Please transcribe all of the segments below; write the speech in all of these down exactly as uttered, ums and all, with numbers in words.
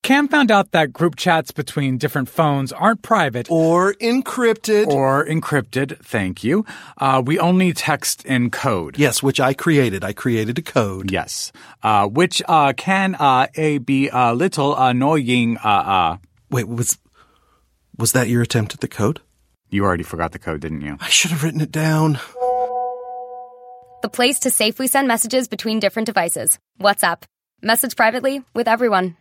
Cam found out that group chats between different phones aren't private. Or encrypted. Or encrypted, thank you. Uh, we only text in code. Yes, which I created. I created a code. Yes. Uh, which uh, can uh, a be a little annoying. Uh, uh. Wait, was, was that your attempt at the code? You already forgot the code, didn't you? I should have written it down. The place to safely send messages between different devices. WhatsApp. Message privately with everyone.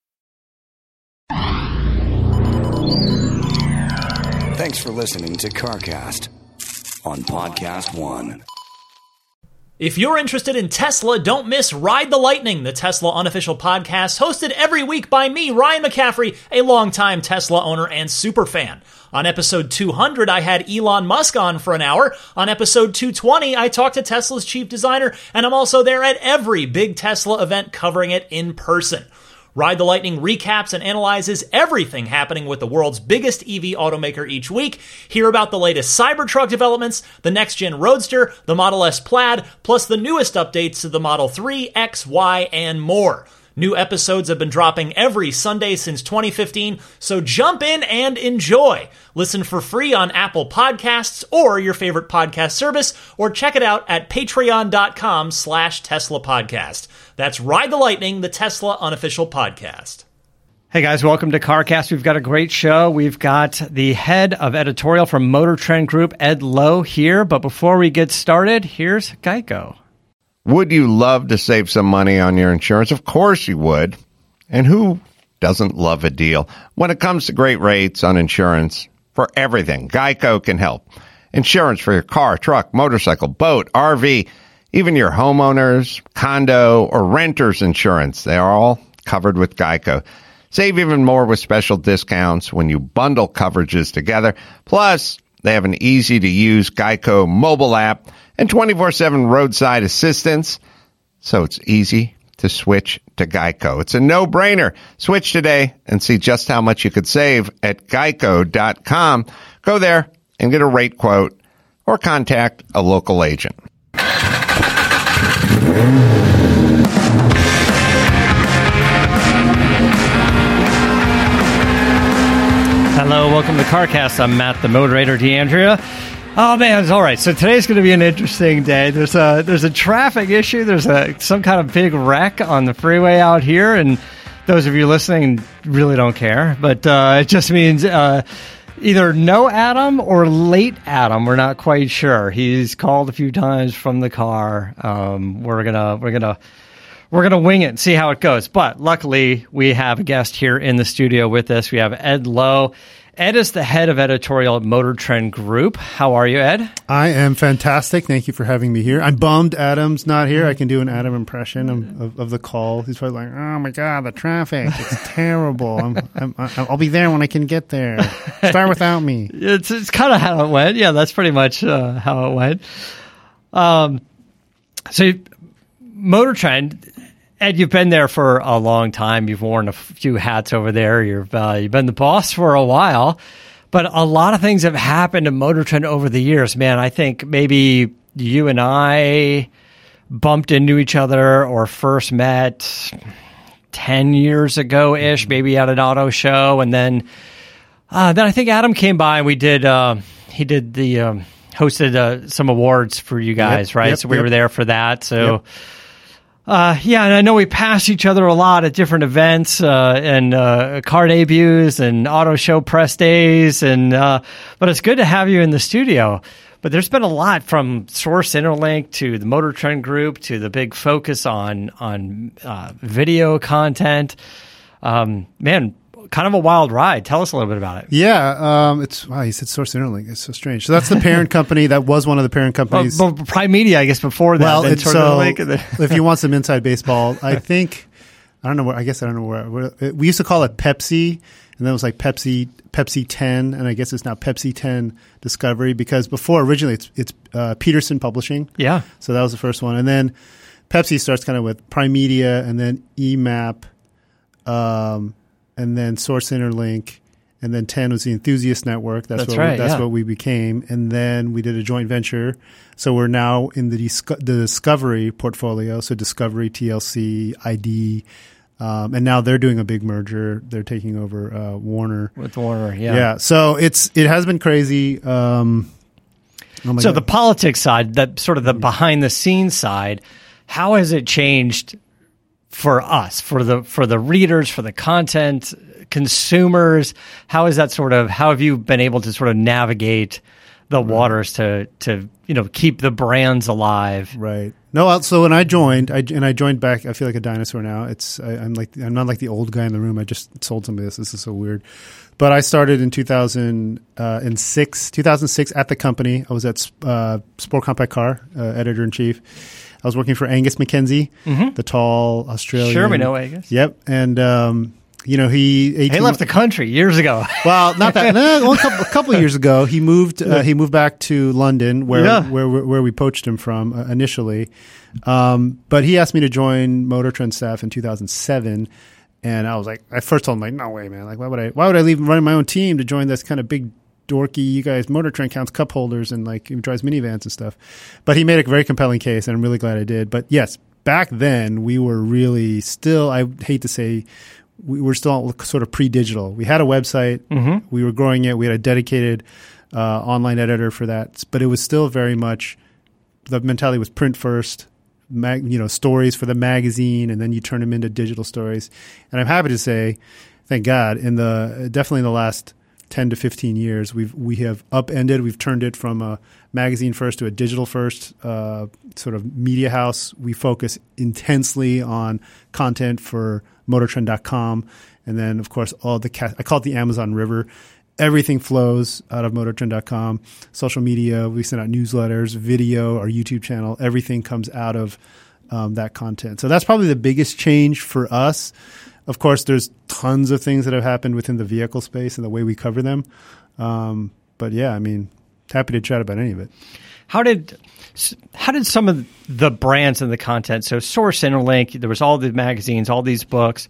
Thanks for listening to CarCast on Podcast One. If you're interested in Tesla, don't miss Ride the Lightning, the Tesla unofficial podcast hosted every week by me, Ryan McCaffrey, a longtime Tesla owner and superfan. On episode two hundred, I had Elon Musk on for an hour. On episode two twenty, I talked to Tesla's chief designer, and I'm also there at every big Tesla event covering it in person. Ride the Lightning recaps and analyzes everything happening with the world's biggest E V automaker each week. Hear about the latest Cybertruck developments, the next-gen Roadster, the Model S Plaid, plus the newest updates to the Model three, X, Y, and more. New episodes have been dropping every Sunday since twenty fifteen, so jump in and enjoy. Listen for free on Apple Podcasts or your favorite podcast service, or check it out at patreon.com slash Tesla Podcast. That's Ride the Lightning, the Tesla unofficial podcast. Hey guys, welcome to CarCast. We've got a great show. We've got the head of editorial from Motor Trend Group, Ed Lowe, here. But before we get started, here's Geico. Would you love to save some money on your insurance? Of course you would. And who doesn't love a deal? When it comes to great rates on insurance for everything, Geico can help. Insurance for your car, truck, motorcycle, boat, R V, even your homeowners, condo, or renter's insurance. They are all covered with Geico. Save even more with special discounts when you bundle coverages together. Plus, they have an easy-to-use Geico mobile app and twenty-four seven roadside assistance, so it's easy to switch to Geico. It's a no-brainer. Switch today and see just how much you could save at geico dot com. Go there and get a rate quote or contact a local agent. Hello, welcome to CarCast. I'm Matt, the moderator, D'Andrea. Oh man, it's all right. So today's going to be an interesting day. There's a there's a traffic issue. There's a some kind of big wreck on the freeway out here, and those of you listening really don't care. But uh, it just means uh, either no Adam or late Adam. We're not quite sure. He's called a few times from the car. Um, we're gonna we're gonna. We're going to wing it and see how it goes. But luckily, we have a guest here in the studio with us. We have Ed Lowe. Ed is the head of editorial at Motor Trend Group. How are you, Ed? I am fantastic. Thank you for having me here. I'm bummed Adam's not here. I can do an Adam impression of, of, of the call. He's probably like, oh, my God, the traffic. It's terrible. I'm, I'm, I'll be there when I can get there. Start without me. It's, it's kind of how it went. Yeah, that's pretty much uh, how it went. Um, so Motor Trend... Ed, you've been there for a long time. You've worn a few hats over there. You've uh, you've been the boss for a while, but a lot of things have happened in Motor Trend over the years. Man, I think maybe you and I bumped into each other or first met ten years ago ish, maybe at an auto show, and then uh, then I think Adam came by and we did. Uh, he did the um, hosted uh, some awards for you guys, yep, right? Yep, so we yep. were there for that. So. Yep. Uh, yeah, and I know we passed each other a lot at different events, uh, and, uh, car debuts and auto show press days. And, uh, but it's good to have you in the studio. But there's been a lot from Source Interlink to the Motor Trend Group to the big focus on, on, uh, video content. Um, man, kind of a wild ride. Tell us a little bit about it. Yeah, um, it's wow. You said Source Interlink. It's so strange. So that's the parent company. That was one of the parent companies. Well, Prime Media, I guess, before that. Well, then it's Source so Interlink. if you want some inside baseball, I think I don't know where. I guess I don't know where. where we used to call it Pepsi, and then it was like Pepsi Pepsi ten, and I guess it's now Pepsi ten Discovery because before originally it's it's uh, Peterson Publishing. Yeah. So that was the first one, and then Pepsi starts kind of with Prime Media, and then E M A P. Um, and then Source Interlink, and then ten was the Enthusiast Network. That's, that's what right. we, that's yeah. what we became. And then we did a joint venture. So we're now in the, Disco- the Discovery portfolio. So Discovery, T L C, I D, Um, and now they're doing a big merger. They're taking over uh, Warner. With Warner, yeah. Yeah. So it's it has been crazy. Um, oh my so God. the politics side, that sort of the behind the scenes side, how has it changed for us, for the for the readers, for the content consumers? How is that sort of? How have you been able to sort of navigate the waters to to you know keep the brands alive? Right. No. So when I joined, I, and I joined back, I feel like a dinosaur now. It's I, I'm like I'm not like the old guy in the room. I just sold some of this. This is so weird. But I started in two thousand six, two thousand six at the company. I was at uh, Sport Compact Car, uh, editor in chief. I was working for Angus McKenzie, mm-hmm. the tall Australian. Sure, we know Angus. Yep, and um, you know he he left the country years ago. Well, not that. no, a couple, a couple of years ago, he moved. Uh, he moved back to London, where yeah. where, where where we poached him from uh, initially. Um, but he asked me to join Motor Trend staff in two thousand seven, and I was like, I first told him like, no way, man. Like, why would I? Why would I leave running my own team to join this kind of big, dorky, you guys, Motor Trend counts cup holders and like he drives minivans and stuff. But he made a very compelling case, and I'm really glad I did. But yes, back then we were really still. I hate to say. We were still sort of pre-digital. We had a website. Mm-hmm. We were growing it. We had a dedicated uh, online editor for that. But it was still very much the mentality was print first, mag, you know, stories for the magazine, and then you turn them into digital stories. And I'm happy to say, thank God, in the definitely in the last ten to fifteen years, we've we have upended. We've turned it from a magazine first to a digital first uh, sort of media house. We focus intensely on content for motor trend dot com, and then of course all the ca- I call it the Amazon River. Everything flows out of motor trend dot com. Social media, we send out newsletters, video, our YouTube channel. Everything comes out of um, that content. So that's probably the biggest change for us. Of course, there's tons of things that have happened within the vehicle space and the way we cover them. Um, but yeah, I mean, happy to chat about any of it. How did how did some of the brands and the content, so Source Interlink, there was all the magazines, all these books,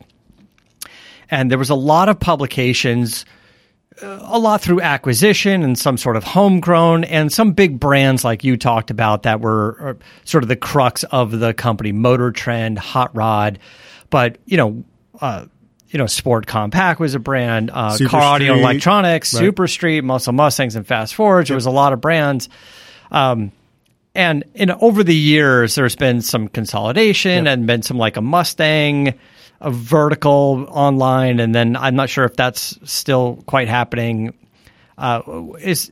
and there was a lot of publications, a lot through acquisition and some sort of homegrown, and some big brands like you talked about that were sort of the crux of the company, Motor Trend, Hot Rod, but you know, uh, you know, Sport Compact was a brand, uh, Car Audio and Electronics, right. Super Street, Muscle Mustangs, and Fast Forwards. Yep. There was a lot of brands. Um, and in, over the years, there's been some consolidation yep. and been some like a Mustang, a vertical online, and then I'm not sure if that's still quite happening. Uh, is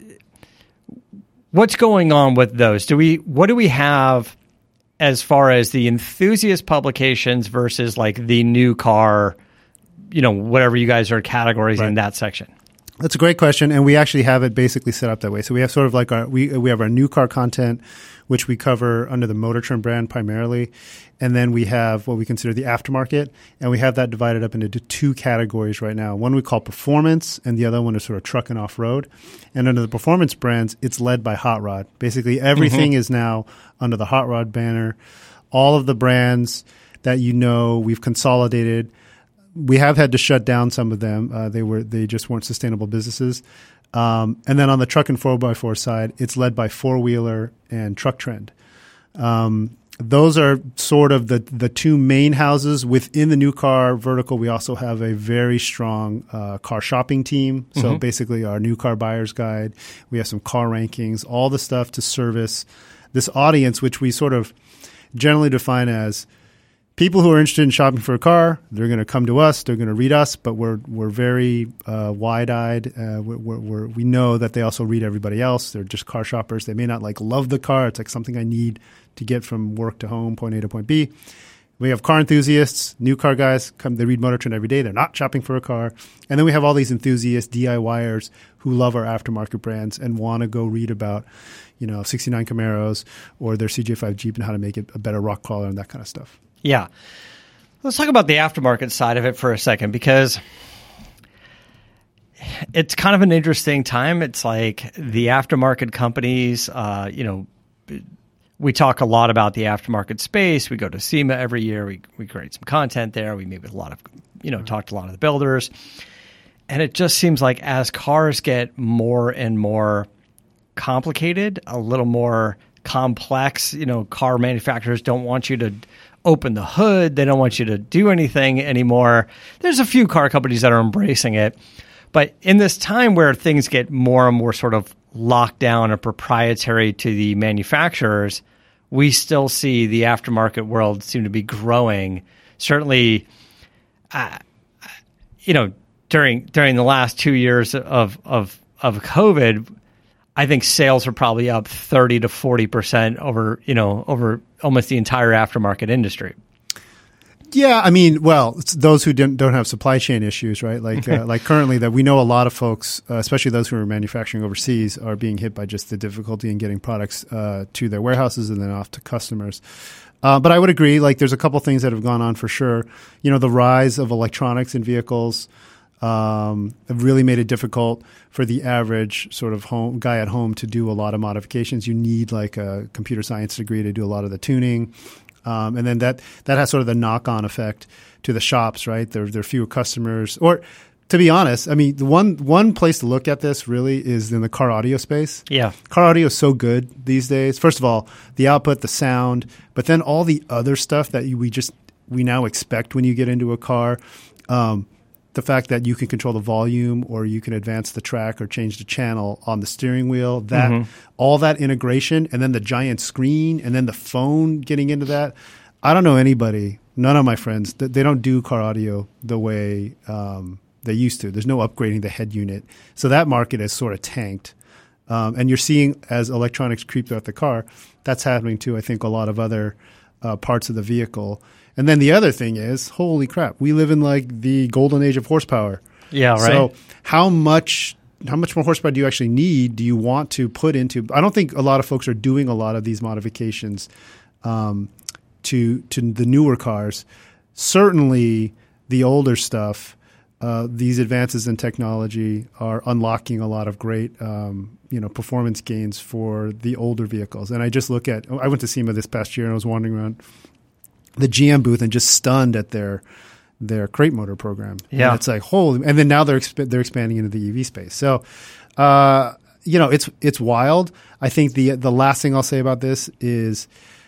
what's going on with those? Do we what do we have as far as the enthusiast publications versus like the new car, you know, whatever you guys are categories right. in that section? That's a great question, and we actually have it basically set up that way. So we have sort of like our we we have our new car content, which we cover under the Motor Trend brand primarily, and then we have what we consider the aftermarket, and we have that divided up into two categories right now. One we call performance, and the other one is sort of truck and off road. And under the performance brands, it's led by Hot Rod. Basically, everything mm-hmm. is now under the Hot Rod banner. All of the brands that you know, we've consolidated. We have had to shut down some of them. Uh, they were they just weren't sustainable businesses. Um, and then on the truck and four by four side, it's led by Four Wheeler and Truck Trend. Um, those are sort of the the two main houses within the new car vertical. We also have a very strong uh, car shopping team. So mm-hmm. basically, our new car buyer's guide. We have some car rankings, all the stuff to service this audience, which we sort of generally define as people who are interested in shopping for a car. They're going to come to us. They're going to read us, but we're we're very uh, wide-eyed. Uh, we're, we're, we're, we know that they also read everybody else. They're just car shoppers. They may not like love the car. It's like something I need to get from work to home, point A to point B. We have car enthusiasts, new car guys. Come, they read Motor Trend every day. They're not shopping for a car. And then we have all these enthusiasts, DIYers who love our aftermarket brands and want to go read about, you know, sixty-nine Camaros or their C J five Jeep and how to make it a better rock crawler and that kind of stuff. Yeah. Let's talk about the aftermarket side of it for a second, because it's kind of an interesting time. It's like the aftermarket companies, uh, you know, we talk a lot about the aftermarket space. We go to SEMA every year. We we create some content there. We meet with a lot of, you know, talk to a lot of the builders. And it just seems like as cars get more and more complicated, a little more complex, you know, car manufacturers don't want you to open the hood. They don't want you to do anything anymore. There's a few car companies that are embracing it. But in this time where things get more and more sort of locked down and proprietary to the manufacturers, we still see the aftermarket world seem to be growing. Certainly, uh, you know, during during the last two years of of of COVID, I think sales are probably up thirty to forty percent over, you know, over almost the entire aftermarket industry. Yeah, I mean, well, it's those who don't, don't have supply chain issues, right? Like, uh, like currently, that we know a lot of folks, uh, especially those who are manufacturing overseas, are being hit by just the difficulty in getting products uh, to their warehouses and then off to customers. Uh, but I would agree, like, there's a couple things that have gone on for sure. You know, the rise of electronics in vehicles um, have really made it difficult for the average sort of home guy at home to do a lot of modifications. You need like a computer science degree to do a lot of the tuning. Um, and then that, that has sort of the knock-on effect to the shops, right? There, there are fewer customers. Or to be honest, I mean, the one one place to look at this really is in the car audio space. Yeah. Car audio is so good these days. First of all, the output, the sound, but then all the other stuff that you, we just we now expect when you get into a car. Um, the fact that you can control the volume or you can advance the track or change the channel on the steering wheel, that mm-hmm. all that integration, and then the giant screen, and then the phone getting into that. I don't know anybody, none of my friends, they don't do car audio the way um, they used to. There's no upgrading the head unit. So that market has sort of tanked. Um, and you're seeing as electronics creep throughout the car, that's happening to, I think, a lot of other uh, parts of the vehicle. And then the other thing is, holy crap, we live in like the golden age of horsepower. Yeah, right. So how much how much more horsepower do you actually need? Do you want to put into? I don't think a lot of folks are doing a lot of these modifications um, to to the newer cars. Certainly, the older stuff, uh, these advances in technology are unlocking a lot of great um, you know performance gains for the older vehicles. And I just look at I went to SEMA this past year and I was wandering around the G M booth and just stunned at their their crate motor program. Yeah, and it's like holy. And then now they're exp- they're expanding into the E V space. So, uh, you know, it's it's wild. I think the the last thing I'll say about this is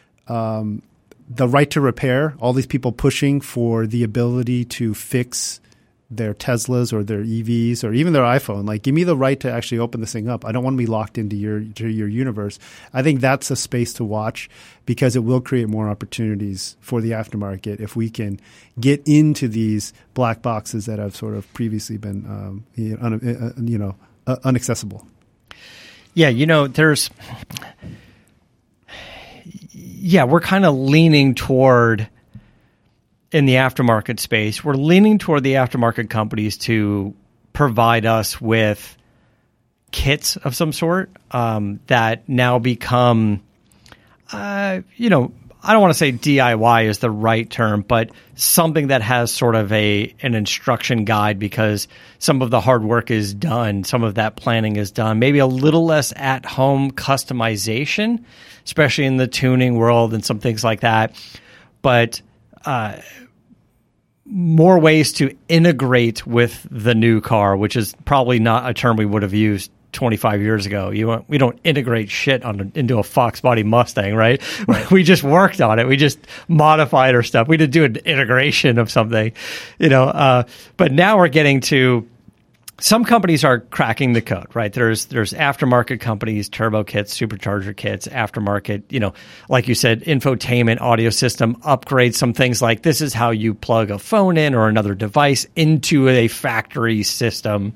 um, the right to repair. All these people pushing for the ability to fix their Teslas or their E Vs or even their iPhone. Like, give me the right to actually open this thing up. I don't want to be locked into your to your universe. I think that's a space to watch because it will create more opportunities for the aftermarket if we can get into these black boxes that have sort of previously been um, you know, un, uh, you know uh, inaccessible. Yeah, you know, there's yeah, we're kind of leaning toward in the aftermarket space, we're leaning toward the aftermarket companies to provide us with kits of some sort um, that now become, uh, you know, I don't want to say D I Y is the right term, but something that has sort of a an instruction guide because some of the hard work is done, some of that planning is done, maybe a little less at-home customization, especially in the tuning world and some things like that. But Uh, more ways to integrate with the new car, which is probably not a term we would have used twenty-five years ago. You want, we don't integrate shit on into a Fox body Mustang, right? right? We just worked on it. We just modified our stuff. We didn't do an integration of something, you know. Uh, but now we're getting to. Some companies are cracking the code, right? There's there's aftermarket companies, turbo kits, supercharger kits, aftermarket, you know, like you said, infotainment, audio system, upgrade some things like this is how you plug a phone in or another device into a factory system.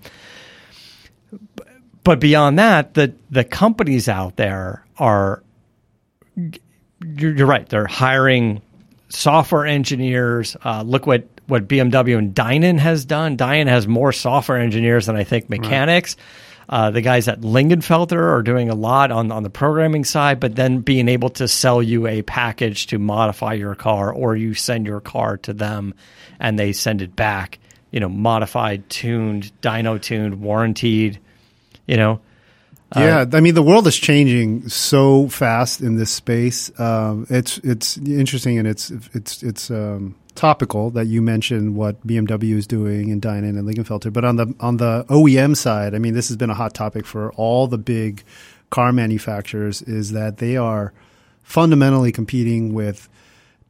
But beyond that, the the companies out there are, you're, you're right, they're hiring software engineers. Uh, look what what B M W and Dynon has done. Dynon has more software engineers than I think mechanics. Right. Uh, the guys at Lingenfelter are doing a lot on, on the programming side, but then being able to sell you a package to modify your car, or you send your car to them and they send it back, you know, modified, tuned, dyno tuned, warranted, you know. Yeah, uh, I mean, the world is changing so fast in this space. Um, it's it's interesting and it's it's it's um, topical that you mentioned what B M W is doing in Dynon and Lingenfelter. But on the on the O E M side, I mean, this has been a hot topic for all the big car manufacturers. Is that they are fundamentally competing with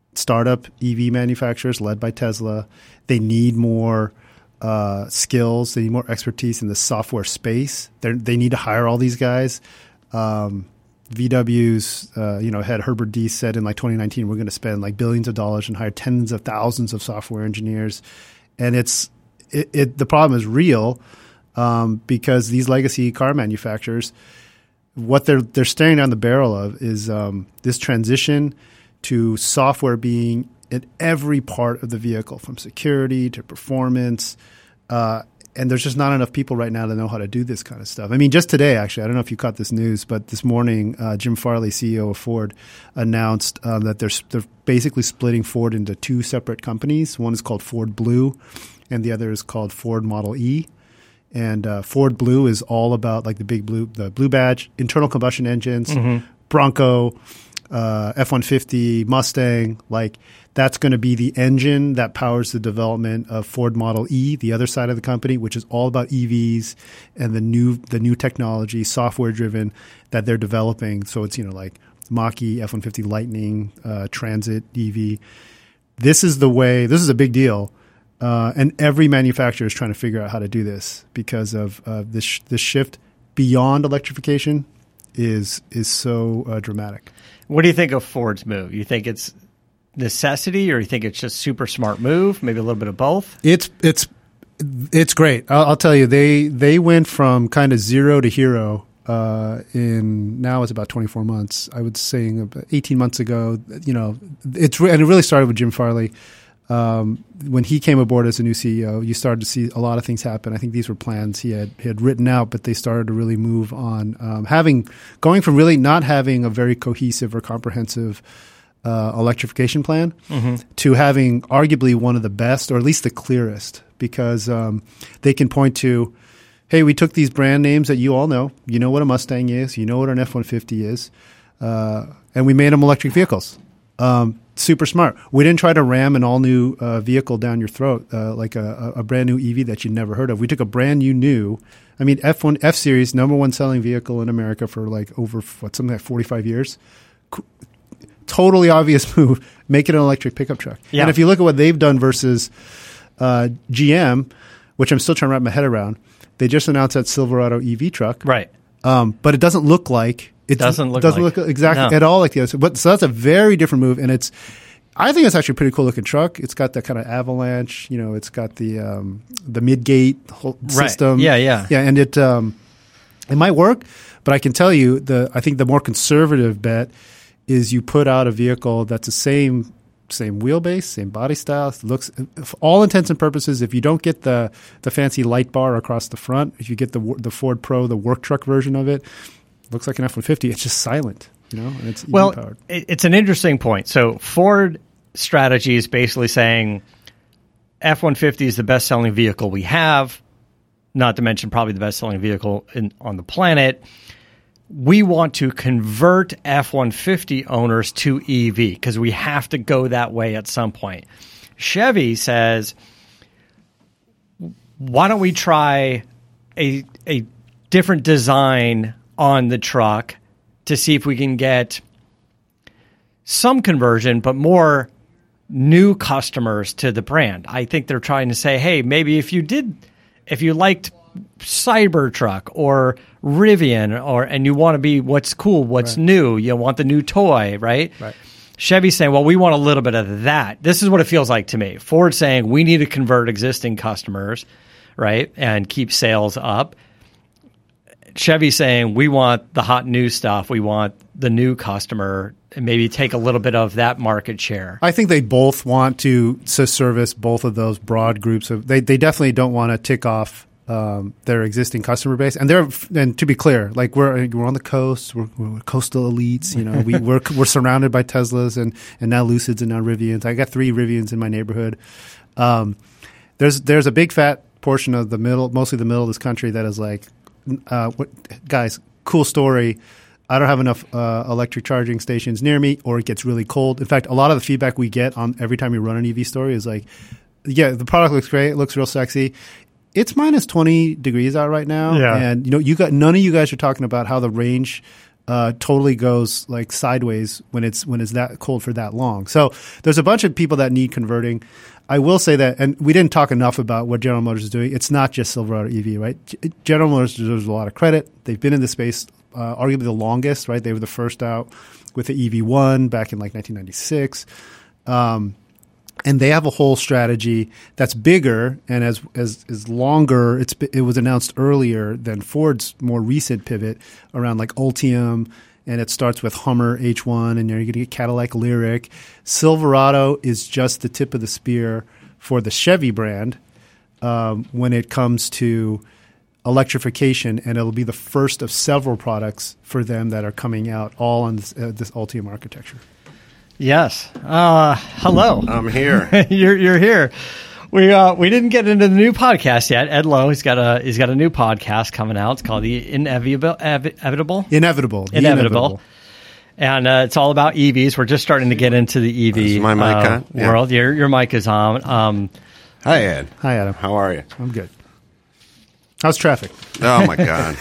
startup E V manufacturers led by Tesla. They need more uh, skills. They need more expertise in the software space. They're, they need to hire all these guys. Um, V W's uh, you know head Herbert Diess said in like twenty nineteen, we're going to spend like billions of dollars and hire tens of thousands of software engineers. And it's it, it the problem is real um, because these legacy car manufacturers, what they're they're staring down the barrel of is um, this transition to software being in every part of the vehicle, from security to performance. Uh, and there's just not enough people right now to know how to do this kind of stuff. I mean, just today, actually, I don't know if you caught this news, but this morning, uh, Jim Farley, C E O of Ford, announced uh, that they're they're basically splitting Ford into two separate companies. One is called Ford Blue, and the other is called Ford Model E. And uh, Ford Blue is all about like the big blue, the blue badge, internal combustion engines, mm-hmm. Bronco, uh, F one fifty, Mustang. Like that's going to be the engine that powers the development of Ford Model E, the other side of the company, which is all about E Vs and the new the new technology, software driven that they're developing. So it's you know like Mach-E, F one fifty Lightning, uh, Transit E V. This is the way. This is a big deal. Uh, and every manufacturer is trying to figure out how to do this because of uh, this sh- this shift beyond electrification is is so uh, dramatic. What do you think of Ford's move? You think it's necessity, or you think it's just super smart move? Maybe a little bit of both. It's it's it's great. I'll, I'll tell you, they they went from kind of zero to hero uh, in now it's about twenty-four months. I was saying about eighteen months ago. You know, it's re- and it really started with Jim Farley. Um, when he came aboard as a new C E O, you started to see a lot of things happen. I think these were plans he had he had written out, but they started to really move on. Um, having going from really not having a very cohesive or comprehensive uh, electrification plan mm-hmm. to having arguably one of the best, or at least the clearest, because um, they can point to, hey, we took these brand names that you all know. You know what a Mustang is. You know what an F one fifty is. Uh, and we made them electric vehicles. Um, super smart. We didn't try to ram an all-new uh, vehicle down your throat, uh, like a, a brand new E V that you'd never heard of. We took a brand new new, I mean, F one F-Series, number one selling vehicle in America for like over, what, something like forty-five years. C- totally obvious move. Make it an electric pickup truck. Yeah. And if you look at what they've done versus uh, G M, which I'm still trying to wrap my head around, they just announced that Silverado E V truck. Right. Um, but it doesn't look like It doesn't look doesn't like, look exactly no. at all like the other. But so that's a very different move, and it's. I think it's actually a pretty cool looking truck. It's got that kind of avalanche, you know. It's got the um, the mid gate whole right. system. Yeah, yeah, yeah, and it um, it might work, but I can tell you the I think the more conservative bet is you put out a vehicle that's the same same wheelbase, same body style, looks for all intents and purposes. If you don't get the the fancy light bar across the front, if you get the the Ford Pro, the work truck version of it. Looks like an F one fifty. It's just silent, you know, and it's E V well, powered. It's an interesting point. So Ford strategy is basically saying F one fifty is the best-selling vehicle we have, not to mention probably the best-selling vehicle in, on the planet. We want to convert F one fifty owners to E V because we have to go that way at some point. Chevy says, why don't we try a a different design on the truck to see if we can get some conversion, but more new customers to the brand. I think they're trying to say, hey, maybe if you did, if you liked Cybertruck or Rivian, or and you want to be what's cool, what's right. new, you want the new toy, right? Right. Chevy's saying, well, we want a little bit of that. This is what it feels like to me. Ford's saying we need to convert existing customers, right, and keep sales up. Chevy saying we want the hot new stuff. We want the new customer and maybe take a little bit of that market share. I think they both want to, to service both of those broad groups. Of They they definitely don't want to tick off um, their existing customer base. And they're and to be clear, like we're we're on the coast, we're, we're coastal elites. You know, we we're we're surrounded by Teslas and and now Lucids and now Rivians. I got three Rivians in my neighborhood. Um, there's there's a big fat portion of the middle, mostly the middle of this country, that is like. Uh, what, guys, cool story. I don't have enough uh, electric charging stations near me, or it gets really cold. In fact, a lot of the feedback we get on every time we run an E V story is like, yeah, the product looks great. It looks real sexy. It's minus twenty degrees out right now. Yeah. And, you know, you got none of you guys are talking about how the range uh, totally goes like sideways when it's when it's that cold for that long. So there's a bunch of people that need converting. I will say that, and we didn't talk enough about what General Motors is doing. It's not just Silverado E V, right? G- General Motors deserves a lot of credit. They've been in the space uh, arguably the longest, right? They were the first out with the E V one back in like nineteen ninety-six. Um, and they have a whole strategy that's bigger and as as is longer. It's it was announced earlier than Ford's more recent pivot around like Ultium. And it starts with Hummer H one, and you're going to get Cadillac Lyriq. Silverado is just the tip of the spear for the Chevy brand um, when it comes to electrification, and it'll be the first of several products for them that are coming out all on this, uh, this Ultium architecture. Yes. Uh, hello. I'm here. you're you're here. We uh we didn't get into the new podcast yet. Ed Lowe, he's got a he's got a new podcast coming out. It's called the Inevitable Inevitable Inevitable Inevitable, Inevitable. And uh, it's all about E Vs. We're just starting to get into the E V Is my mic uh, on? Yeah. world. Your your mic is on. Um, Hi, Ed. Hi, Adam. How are you? I'm good. How's traffic? Oh, my God.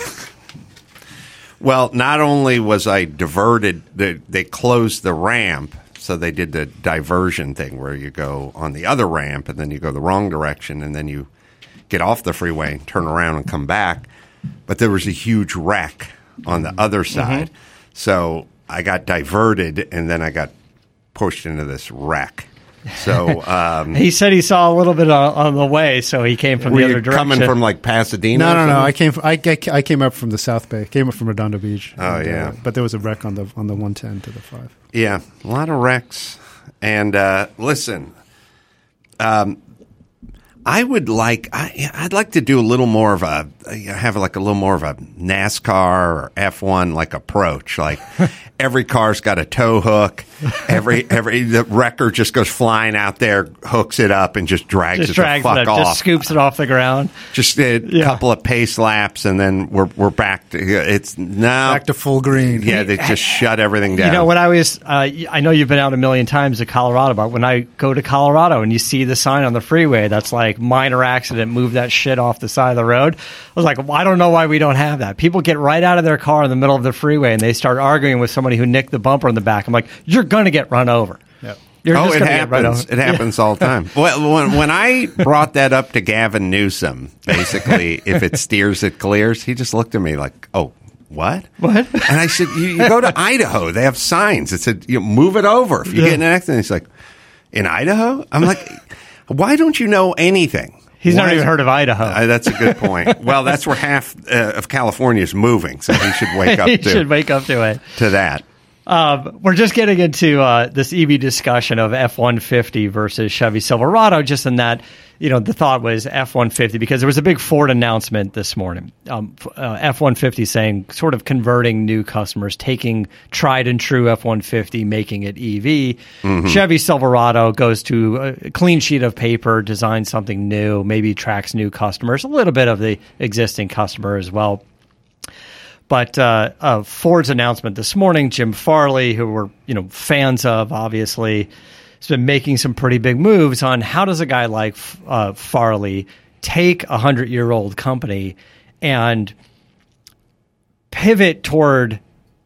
Well, not only was I diverted, they, they closed the ramp. So they did the diversion thing where you go on the other ramp and then you go the wrong direction and then you get off the freeway, turn around and come back. But there was a huge wreck on the other side. Mm-hmm. So I got diverted and then I got pushed into this wreck. So um, he said he saw a little bit on, on the way, so he came from were the you other direction. Coming from like Pasadena? No, or no, no. something? I came. From, I, I I came up from the South Bay. Came up from Redondo Beach. Oh and, yeah. Uh, but there was a wreck on the on the one ten to the five. Yeah, a lot of wrecks. And uh, listen, um, I would like I, I'd like to do a little more of a have like a little more of a NASCAR or F one like approach. Like every car's got a tow hook. Every every the wrecker just goes flying out there, hooks it up, and just drags just it drags the fuck it up, off. just scoops it off the ground. Just a Yeah. couple of pace laps, and then we're we're back to it's now Back to full green. Yeah, they just shut everything down. You know, when I was, uh, I know you've been out a million times to Colorado, but when I go to Colorado and you see the sign on the freeway that's like minor accident, move that shit off the side of the road, I was like, well, I don't know why we don't have that. People get right out of their car in the middle of the freeway and they start arguing with somebody who nicked the bumper in the back. I'm like, you're going to get run over. Yep. You're oh, just it gonna get run happens. over. It happens all the time. Well, when, when I brought that up to Gavin Newsom, basically, if it steers, it clears, he just looked at me like, oh, what? What? And I said, you, you go to Idaho. They have signs that said, you know, move it over. If you Yeah. get in an accident, he's like, in Idaho? I'm like, why don't you know anything? He's Why not even is- heard of Idaho. Uh, that's a good point. Well, that's where half uh, of California is moving, so he should wake up he to, should wake up to it. to that. Um, we're just getting into uh, this E V discussion of F one fifty versus Chevy Silverado, just in that, you know, the thought was F one fifty because there was a big Ford announcement this morning. Um, uh, F one fifty saying sort of converting new customers, taking tried and true F one fifty, making it E V. Mm-hmm. Chevy Silverado goes to a clean sheet of paper, designs something new, maybe attracts new customers, a little bit of the existing customer as well. But uh, uh, Ford's announcement this morning, Jim Farley, who we're you know fans of, obviously, has been making some pretty big moves on how does a guy like uh, Farley take a hundred-year-old company and pivot toward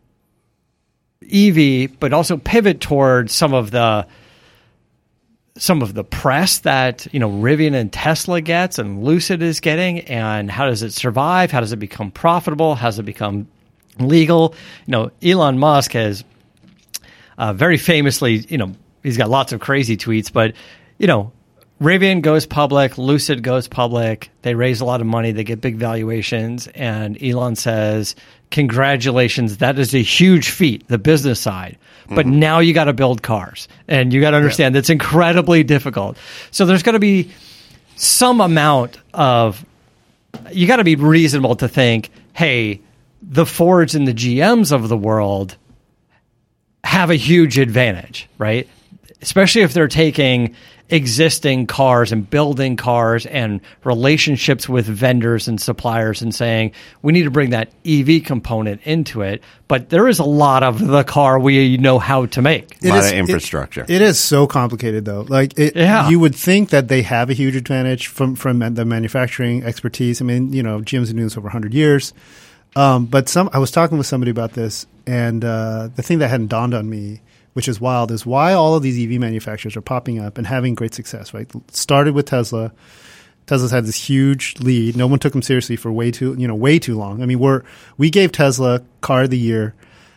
E V, but also pivot toward some of the some of the press that, you know, Rivian and Tesla gets and Lucid is getting, and how does it survive? How does it become profitable? How does it become legal? You know, Elon Musk has uh, very famously, you know, he's got lots of crazy tweets, but, you know, Rivian goes public, Lucid goes public, they raise a lot of money, they get big valuations, and Elon says, congratulations, that is a huge feat, the business side. But mm-hmm. now you got to build cars, and you got to understand yeah. that's incredibly difficult. So there's going to be some amount of, you got to be reasonable to think, hey, the Fords and the G Ms of the world have a huge advantage, right? Especially if they're taking existing cars and building cars and relationships with vendors and suppliers and saying, we need to bring that E V component into it. But there is a lot of the car we know how to make. A lot is, of infrastructure. It, it is so complicated, though. Like, it, yeah. you would think that they have a huge advantage from, from the manufacturing expertise. I mean, you know, G M's been doing this over one hundred years. Um, but some, I was talking with somebody about this, and uh, the thing that hadn't dawned on me, which is wild, is why all of these E V manufacturers are popping up and having great success. Right, started with Tesla. Tesla's had this huge lead. No one took them seriously for way too, you know, way too long. I mean, we're we gave Tesla Car of the Year,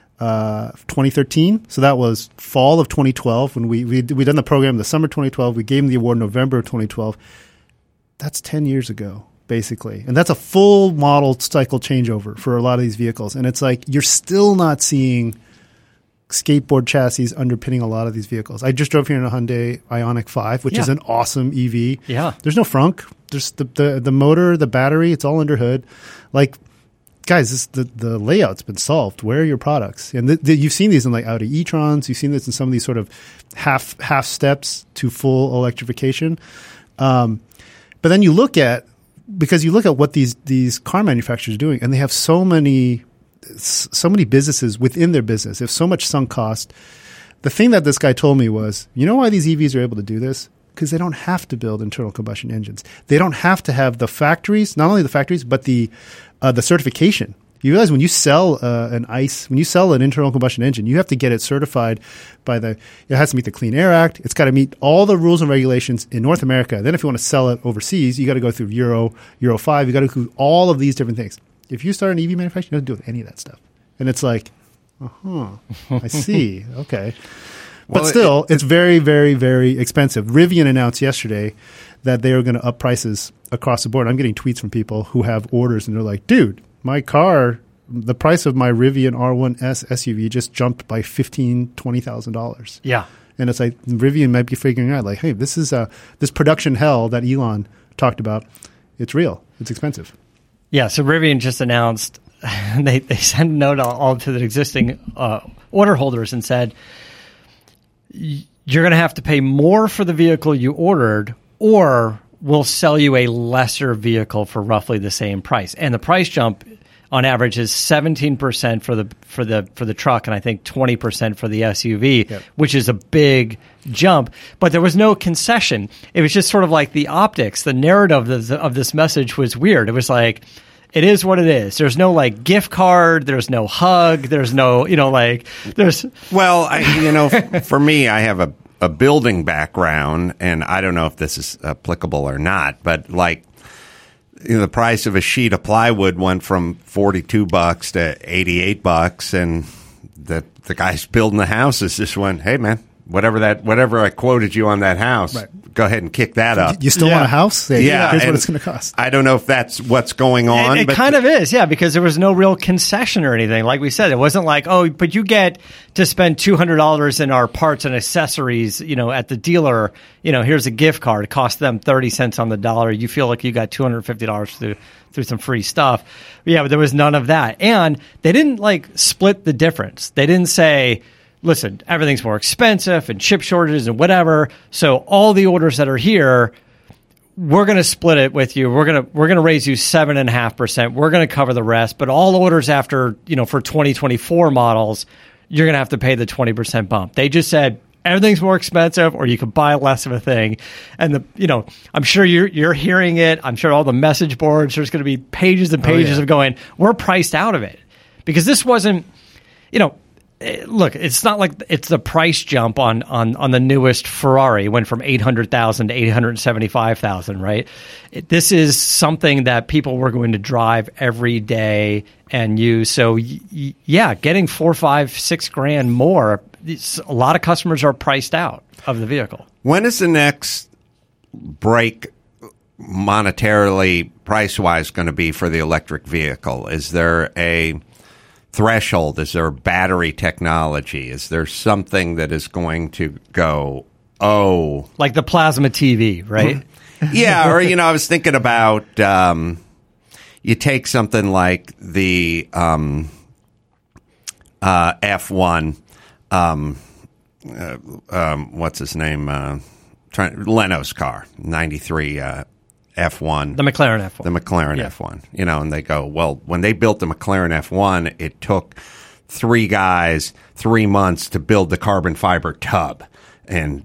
uh, twenty thirteen. So that was fall of twenty twelve when we we we done the program in the summer twenty twelve. We gave them the award in November of twenty twelve. That's ten years ago, basically, and that's a full model cycle changeover for a lot of these vehicles. And it's like you're still not seeing skateboard chassis underpinning a lot of these vehicles. I just drove here in a Hyundai Ioniq five, which yeah. is an awesome E V. Yeah. There's no frunk. There's the, the, the motor, the battery, it's all under hood. Like, guys, this, the, the layout's been solved. Where are your products? And the, the, you've seen these in like Audi e-trons. You've seen this in some of these sort of half half steps to full electrification. Um, but then you look at, because you look at what these, these car manufacturers are doing, and they have so many so many businesses within their business. They have so much sunk cost. The thing that this guy told me was, you know why these E Vs are able to do this? Because they don't have to build internal combustion engines. They don't have to have the factories, not only the factories, but the uh, the certification. You realize when you sell uh, an ICE, when you sell an internal combustion engine, you have to get it certified by the, it has to meet the Clean Air Act. It's got to meet all the rules and regulations in North America. Then if you want to sell it overseas, you got to go through Euro, Euro five. You got to do all of these different things. If you start an E V manufacturer, you don't do any of that stuff. And it's like, uh-huh, I see. Okay. But Well, still, it- it's very, very, very expensive. Rivian announced yesterday that they are going to up prices across the board. I'm getting tweets from people who have orders, and they're like, dude, my car, the price of my Rivian R one S S U V just jumped by fifteen thousand dollars, twenty thousand dollars. Yeah. And it's like Rivian might be figuring out, like, hey, this is uh, this production hell that Elon talked about. It's real. It's expensive. Yeah, so Rivian just announced, they, they sent a note all, all to the existing uh, order holders and said, you're going to have to pay more for the vehicle you ordered, or we'll sell you a lesser vehicle for roughly the same price. And the price jump on average is seventeen percent for the for the for the truck, and I think twenty percent for the S U V, Yep. which is a big jump. But there was no concession. It was just sort of like the optics, the narrative of, the, of this message was weird. It was like, it is what it is. There's no like gift card. There's no hug. There's no, you know, like there's. Well, I, you know, for me, I have a, a building background, and I don't know if this is applicable or not, but like, you know, the price of a sheet of plywood went from forty-two bucks to eighty-eight bucks, and the the guys building the houses just went, "Hey, man, whatever that whatever I quoted you on that house, Right. go ahead and kick that up." You still Yeah. want a house? Yeah. Yeah, Here's what and it's going to cost. I don't know if that's what's going on. It, it but kind of is, yeah, because there was no real concession or anything. Like we said, it wasn't like, oh, but you get to spend two hundred dollars in our parts and accessories, you know, at the dealer. You know, here's a gift card. It costs them thirty cents on the dollar. You feel like you got two hundred fifty dollars through, through some free stuff. But yeah, but there was none of that. And they didn't, like, split the difference. They didn't say, listen, everything's more expensive and chip shortages and whatever. So all the orders that are here, we're going to split it with you. We're going to we're going to raise you seven and a half percent. We're going to cover the rest. But all orders after, you know, for twenty twenty-four models, you're going to have to pay the twenty percent bump. They just said everything's more expensive, or you could buy less of a thing. And the you know, I'm sure you're you're hearing it. I'm sure all the message boards, there's going to be pages and pages Oh, yeah. of going, we're priced out of it, because this wasn't, you know. Eh, Look, it's not like it's the price jump on, on, on the newest Ferrari. It went from eight hundred thousand to eight hundred seventy-five thousand, right? It, this is something that people were going to drive every day and use. So, y- y- yeah, getting four, five, six grand more, it's, a lot of customers are priced out of the vehicle. When is the next break monetarily, price-wise, going to be for the electric vehicle? Is there a threshold? Is there battery technology? Is there something that is going to go, oh... Like the plasma T V, right? Yeah, or, you know, I was thinking about, um, you take something like the um, uh, F one, um, uh, um, what's his name? Uh, trying, Leno's car, ninety-three uh, F one. The McLaren F one. The McLaren Yeah. F one. You know, and they go, well, when they built the McLaren F one, it took three guys three months to build the carbon fiber tub. And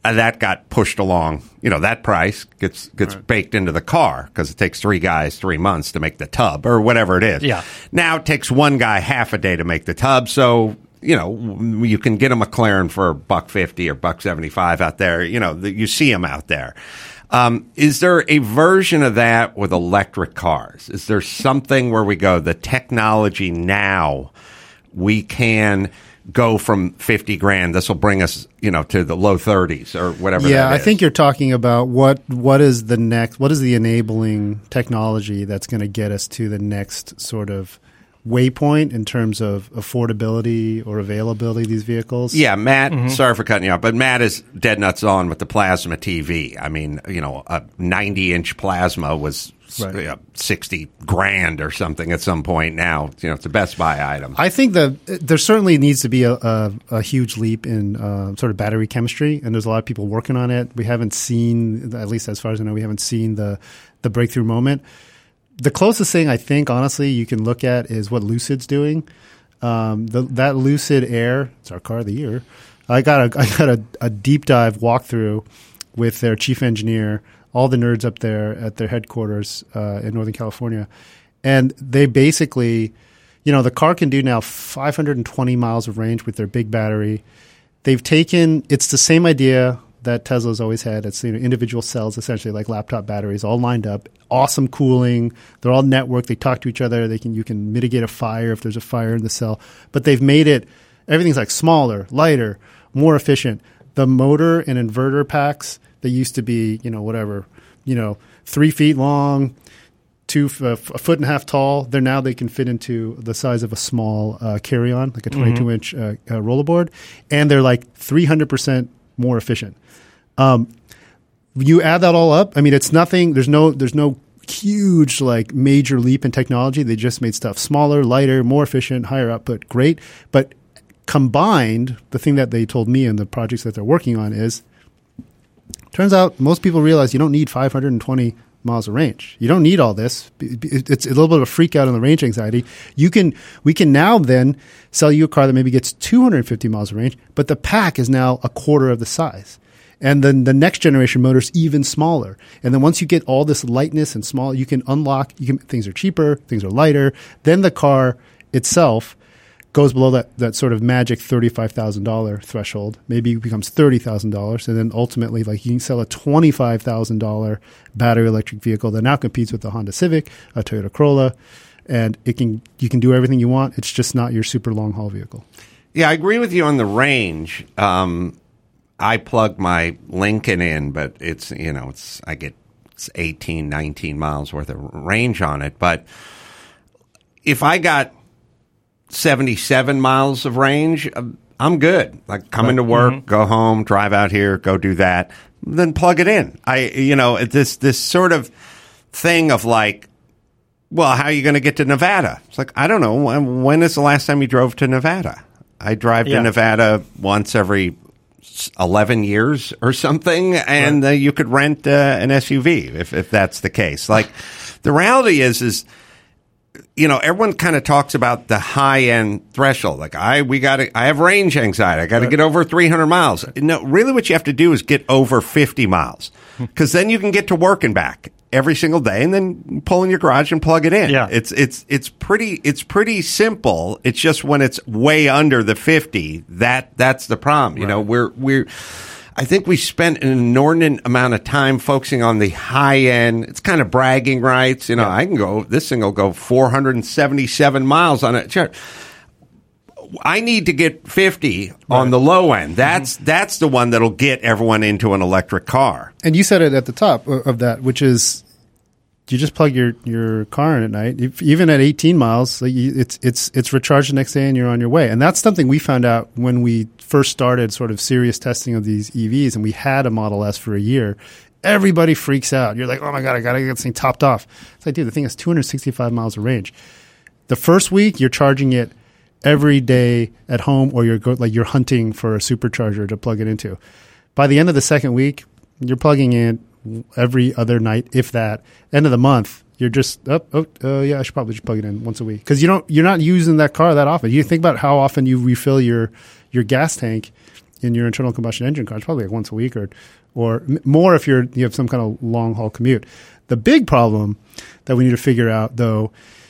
uh, that got pushed along. You know, that price gets gets right. baked into the car because it takes three guys three months to make the tub or whatever it is. Yeah. Now it takes one guy half a day to make the tub. So, you know, you can get a McLaren for a buck fifty or buck seventy-five out there. You know, the, you see them out there. Um, is there a version of that with electric cars? Is there something where we go, the technology now, we can go from fifty grand, this will bring us, you know, to the low thirties or whatever yeah, that I is? think you're talking about what what is the next, what is the enabling technology that's going to get us to the next sort of waypoint in terms of affordability or availability of these vehicles? Yeah, Matt, Mm-hmm. sorry for cutting you off, but Matt is dead nuts on with the plasma T V. I mean, you know, a ninety-inch plasma was Right. uh, sixty grand or something at some point now. You know, it's a Best Buy item. I think that there certainly needs to be a, a, a huge leap in uh, sort of battery chemistry, and there's a lot of people working on it. We haven't seen, at least as far as I know, we haven't seen the, the breakthrough moment. The closest thing I think, honestly, you can look at is what Lucid's doing. Um, the, that Lucid Air, it's our car of the year. I got a, I got a, a deep dive walkthrough with their chief engineer, all the nerds up there at their headquarters uh, in Northern California. And they basically, you know, the car can do now five hundred twenty miles of range with their big battery. They've taken, it's the same idea that Tesla's always had. It's, you know, individual cells, essentially like laptop batteries, all lined up. Awesome cooling. They're all networked. They talk to each other. They can you can mitigate a fire if there's a fire in the cell. But they've made it, everything's like smaller, lighter, more efficient. The motor and inverter packs, they used to be, you know, whatever, you know, three feet long, two uh, a foot and a half tall. They're now they can fit into the size of a small uh, carry-on, like a twenty-two inch uh, uh, rollerboard, and they're like three hundred percent more efficient. Um, you add that all up, I mean, it's nothing. There's no there's no huge like major leap in technology. They just made stuff smaller, lighter, more efficient, higher output. Great, but combined, the thing that they told me in the projects that they're working on is, turns out most people realize you don't need five hundred twenty miles of range. You don't need all this. It's a little bit of a freak out on the range anxiety. You can, we can now then sell you a car that maybe gets two hundred fifty miles of range, but the pack is now a quarter of the size. And then the next generation motor is even smaller. And then once you get all this lightness and small, you can unlock, you can, things are cheaper, things are lighter. Then the car itself goes below that, that sort of magic thirty-five thousand dollars threshold. Maybe it becomes thirty thousand dollars. And then ultimately, like you can sell a twenty-five thousand dollars battery electric vehicle that now competes with the Honda Civic, a Toyota Corolla, and it can you can do everything you want. It's just not your super long haul vehicle. Yeah, I agree with you on the range. Um, I plug my Lincoln in, but it's, you know, it's I get it's eighteen, nineteen miles worth of range on it. But if I got seventy-seven miles of range, I'm good. Like coming to work, mm-hmm. go home, drive out here, go do that, then plug it in. I, you know, this this sort of thing of like, well, how are you going to get to Nevada? It's like, I don't know. When, when is the last time you drove to Nevada? I drive yeah. to Nevada once every eleven years or something, and right. uh, you could rent uh, an S U V if, if that's the case. Like, the reality is, is, you know, everyone kind of talks about the high end threshold. Like, I, we got to, I have range anxiety. I got to right. get over three hundred miles. No, really what you have to do is get over fifty miles, because then you can get to work and back every single day, and then pull in your garage and plug it in. Yeah. It's, it's, it's pretty, it's pretty simple. It's just when it's way under the fifty, that, that's the problem. You right. know, we're, we're, I think we spent an inordinate amount of time focusing on the high end. It's kind of bragging rights. You know, yeah. I can go, this thing will go four hundred seventy-seven miles on it. I need to get fifty right. on the low end. That's, mm-hmm. that's the one that'll get everyone into an electric car. And you said it at the top of that, which is, you just plug your, your car in at night. If, even at eighteen miles, it's it's it's recharged the next day and you're on your way. And that's something we found out when we first started sort of serious testing of these E Vs, and we had a Model S for a year. Everybody freaks out. You're like, oh my God, I got to get this thing topped off. It's like, dude, the thing has two hundred sixty-five miles of range. The first week, you're charging it every day at home, or you're go, like you're hunting for a supercharger to plug it into. By the end of the second week, you're plugging in every other night, if that. End of the month, you're just oh, oh uh, yeah, I should probably just plug it in once a week, because you don't you're not using that car that often. You think about how often you refill your your gas tank in your internal combustion engine cars, probably like once a week or or m- more if you're you have some kind of long haul commute. The big problem that we need to figure out though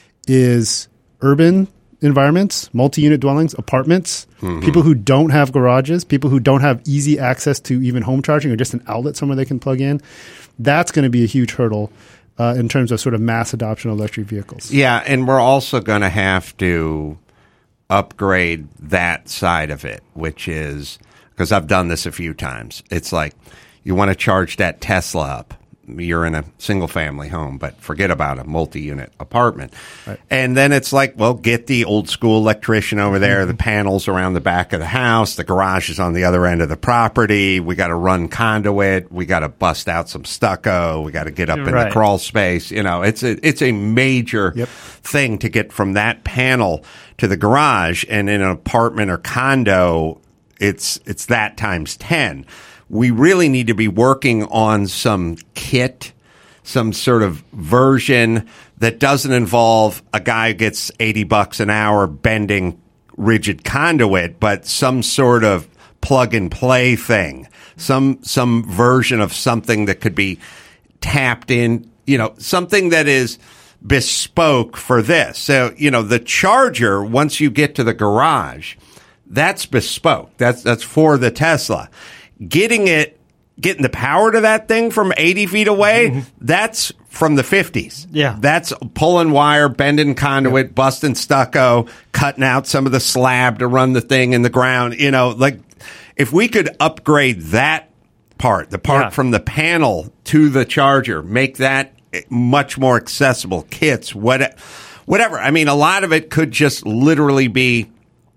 is urban environments, multi-unit dwellings, apartments, mm-hmm. people who don't have garages, people who don't have easy access to even home charging or just an outlet somewhere they can plug in. That's going to be a huge hurdle uh, in terms of sort of mass adoption of electric vehicles. Yeah, and we're also going to have to upgrade that side of it, which is, because I've done this a few times, it's like you want to charge that Tesla up. You're in a single-family home, but forget about a multi-unit apartment. Right. And then it's like, well, get the old-school electrician over there, mm-hmm. the panels around the back of the house, the garage is on the other end of the property, we got to run conduit, we got to bust out some stucco, we got to get up in right. the crawl space. You know, it's a, it's a major yep. thing to get from that panel to the garage, and in an apartment or condo, it's it's that times ten. We really need to be working on some kit, some sort of version that doesn't involve a guy who gets eighty bucks an hour bending rigid conduit, but some sort of plug and play thing, some some version of something that could be tapped in, you know, something that is bespoke for this. So, you know, the charger, once you get to the garage, that's bespoke. That's that's for the Tesla. Getting it, getting the power to that thing from eighty feet away, mm-hmm. that's from the fifties. Yeah. That's pulling wire, bending conduit, yep. busting stucco, cutting out some of the slab to run the thing in the ground. You know, like if we could upgrade that part, the part yeah. from the panel to the charger, make that much more accessible, kits, what, whatever. I mean, a lot of it could just literally be,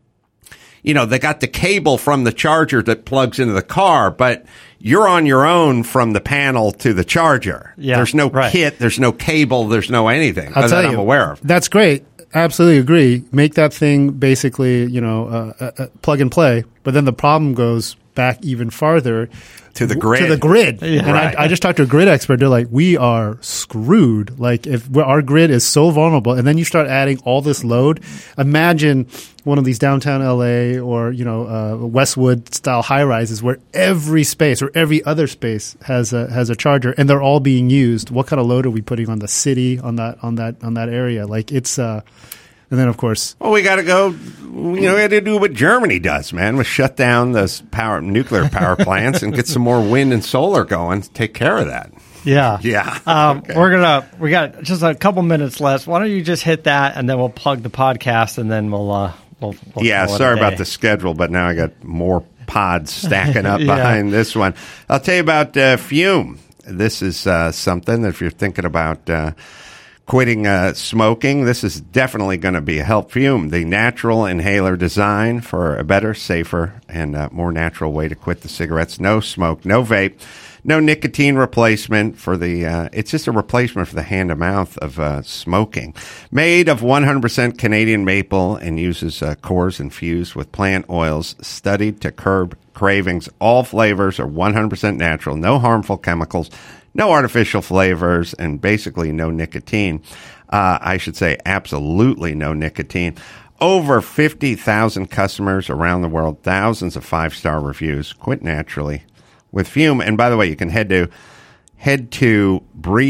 you know, they got the cable from the charger that plugs into the car, but you're on your own from the panel to the charger. Yeah, there's no right. kit, there's no cable, there's no anything I'll that tell I'm you, aware of. That's great. Absolutely agree. Make that thing basically, you know, uh, uh, plug and play. But then the problem goes back even farther to the grid. To the grid. Yeah. And Right. I, I just talked to a grid expert. They're like, we are screwed. Like, if our grid is so vulnerable, and then you start adding all this load. Imagine one of these downtown L A or, you know, uh, Westwood style high rises where every space or every other space has a has a charger, and they're all being used. What kind of load are we putting on the city, on that on that on that area? Like, it's uh and then, of course, Well, we got to go, you know, we had to do what Germany does, man. We shut down those power nuclear power plants and get some more wind and solar going. Take care of that. Yeah. Yeah. Um, Okay. We're going to, we got just a couple minutes left. Why don't you just hit that and then we'll plug the podcast and then we'll, uh, we'll, we'll Yeah, call it a sorry day. about the schedule, but now I got more pods stacking up Yeah. behind this one. I'll tell you about uh, Fume. This is uh, something that if you're thinking about uh, quitting uh, smoking, this is definitely going to be a help. Fume, the natural inhaler design for a better, safer, and uh, more natural way to quit the cigarettes. No smoke, no vape, no nicotine replacement for the, uh, it's just a replacement for the hand to mouth of uh, smoking. Made of one hundred percent Canadian maple and uses uh, cores infused with plant oils studied to curb cravings. All flavors are one hundred percent natural, no harmful chemicals, no artificial flavors, and basically no nicotine. Uh, I should say absolutely no nicotine. Over fifty thousand customers around the world, thousands of five-star reviews. Quit naturally with Fume. And by the way, you can head to head to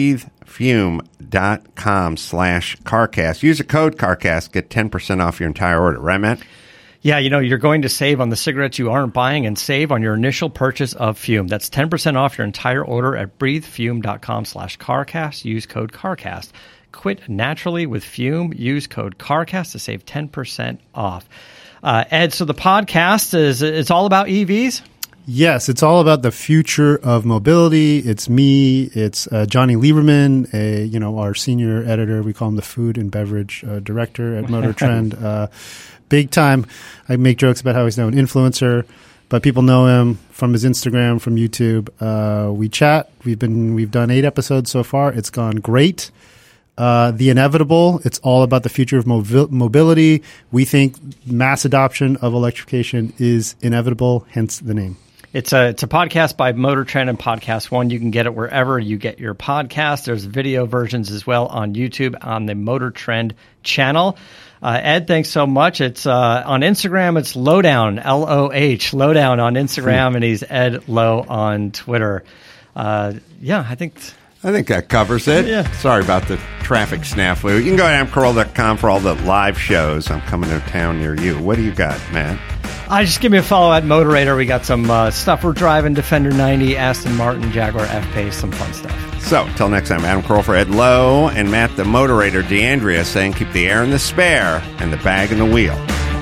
breathefume.com slash CarCast. Use a code CarCast. Get ten percent off your entire order. Right, Matt? Yeah, you know, you're going to save on the cigarettes you aren't buying and save on your initial purchase of Fume. That's ten percent off your entire order at breathefume.com slash CarCast. Use code CarCast. Quit naturally with Fume. Use code CarCast to save ten percent off. Uh, Ed, so the podcast is it's all about E Vs? yes, it's all about the future of mobility. It's me. It's uh, Johnny Lieberman, a, you know, our senior editor. We call him the food and beverage uh, director at Motor Trend. Uh, big time. I make jokes about how he's now an influencer, but people know him from his Instagram, from YouTube. Uh, we chat. We've been we've done eight episodes so far. It's gone great. Uh, the inevitable. It's all about the future of mobi- mobility. We think mass adoption of electrification is inevitable, hence the name. It's a it's a podcast by Motor Trend and Podcast One. You can get it wherever you get your podcast. There's video versions as well on YouTube on the Motor Trend channel. Uh, Ed, thanks so much. It's uh, on Instagram. It's Lowdown, L O H, Lowdown on Instagram, and he's Ed Low on Twitter. Uh, yeah, I think. Th- I think that covers it. Yeah. Sorry about the traffic snafu. You can go to adam carolla dot com for all the live shows. I'm coming to town near you. What do you got, Matt? Uh, just give me a follow at Motorator. We got some uh, stuff we're driving, Defender ninety, Aston Martin, Jaguar F-Pace, some fun stuff. So, till next time, Adam Carolla for Ed Lowe and Matt the Motorator, DeAndrea saying keep the air in the spare and the bag in the wheel.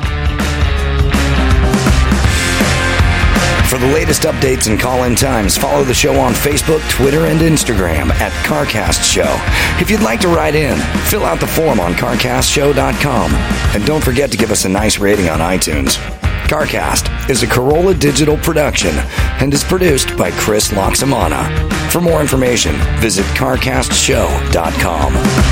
For the latest updates and call-in times, follow the show on Facebook, Twitter, and Instagram at CarCast Show. If you'd like to write in, fill out the form on car cast show dot com. And don't forget to give us a nice rating on iTunes. CarCast is a Carolla digital production and is produced by Chris Loxamana. For more information, visit car cast show dot com.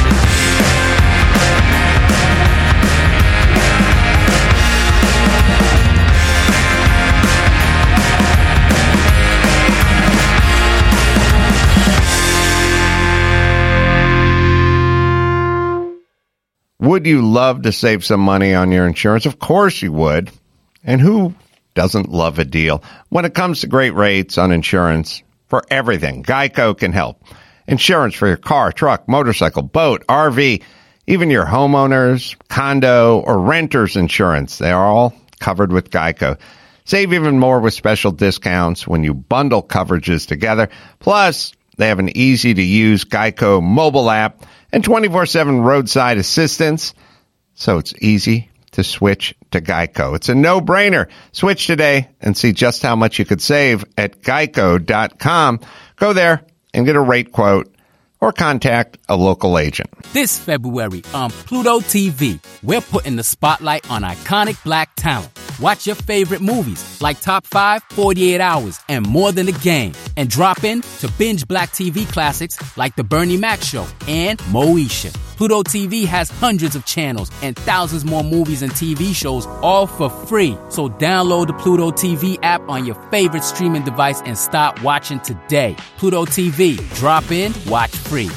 Would you love to save some money on your insurance? Of course you would. And who doesn't love a deal? When it comes to great rates on insurance for everything, Geico can help. Insurance for your car, truck, motorcycle, boat, R V, even your homeowner's, condo, or renter's insurance. They are all covered with Geico. Save even more with special discounts when you bundle coverages together. Plus, they have an easy-to-use Geico mobile app and twenty-four seven roadside assistance, so it's easy to switch to Geico. It's a no-brainer. Switch today and see just how much you could save at geico dot com. Go there and get a rate quote or contact a local agent. This February on Pluto T V, we're putting the spotlight on iconic black talent. Watch your favorite movies like Top five, forty-eight hours, and More Than a Game. And drop in to binge black T V classics like The Bernie Mac Show and Moesha. Pluto T V has hundreds of channels and thousands more movies and T V shows all for free. So download the Pluto T V app on your favorite streaming device and start watching today. Pluto T V. Drop in, watch free.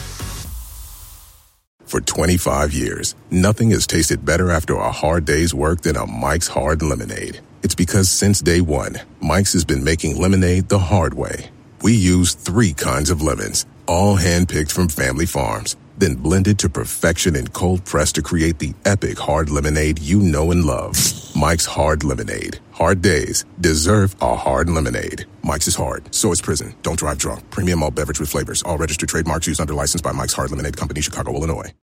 For twenty-five years, nothing has tasted better after a hard day's work than a Mike's Hard Lemonade. It's because since day one, Mike's has been making lemonade the hard way. We use three kinds of lemons, all hand-picked from family farms, then blended to perfection and cold pressed to create the epic hard lemonade you know and love. Mike's Hard Lemonade. Hard days deserve a hard lemonade. Mike's is hard, so is prison. Don't drive drunk. Premium malt beverage with flavors. All registered trademarks used under license by Mike's Hard Lemonade Company, Chicago, Illinois.